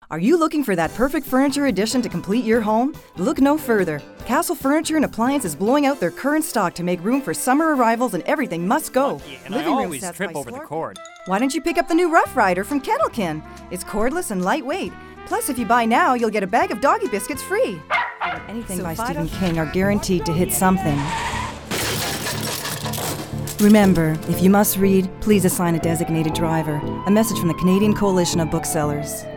Are you looking for that perfect furniture addition to complete your home? Look no further. Castle Furniture and Appliance is blowing out their current stock to make room for summer arrivals, and everything must go. And I always trip over the cord. Why don't you pick up the new Rough Rider from Kettlekin? It's cordless and lightweight. Plus, if you buy now, you'll get a bag of doggy biscuits free. Anything by Stephen King are guaranteed to hit something. Remember, if you must read, please assign a designated driver. A message from the Canadian Coalition of Booksellers.